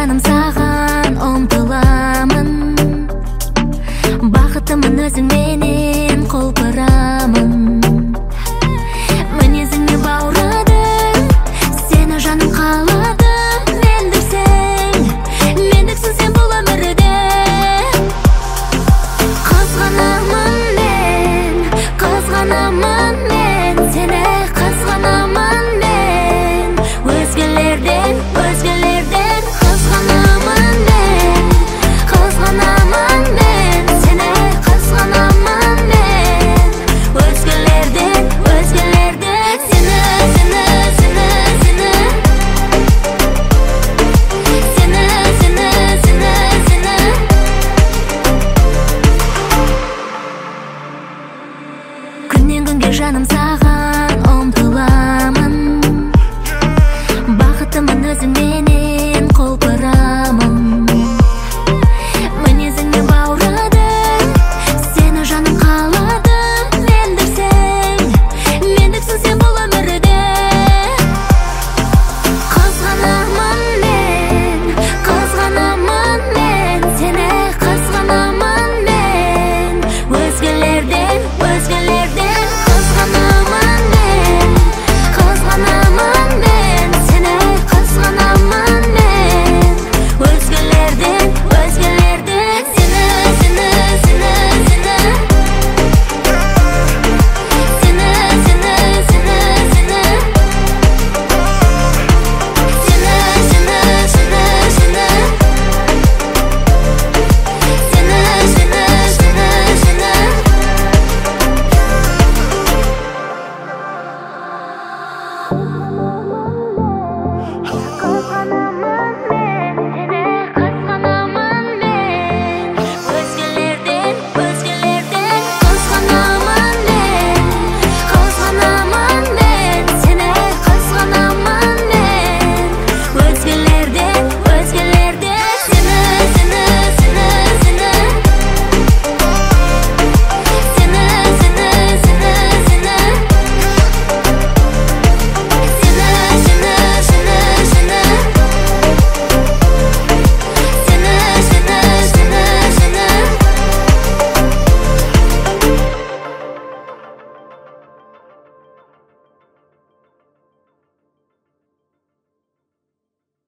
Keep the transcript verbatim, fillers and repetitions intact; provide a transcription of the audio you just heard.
жаным саған ұмтыламын, бақытымын өзіңменен құлпырамын. Мінезіңе баурадым, сені жаным қаладым. Мендіксің, мендіксің сен бұл өмірде. Қызғанамын мен, қызғанамын мен, сені қызғанамын мен. Өзгелерден, өзгелерден қызғанамын мен, қызғанамын мен, сені қызғанамын мен. Өзгелерден, өзгелерден сені, сені, сені, сені, сені, сені, сені, сені. Күннен күнге жаным саған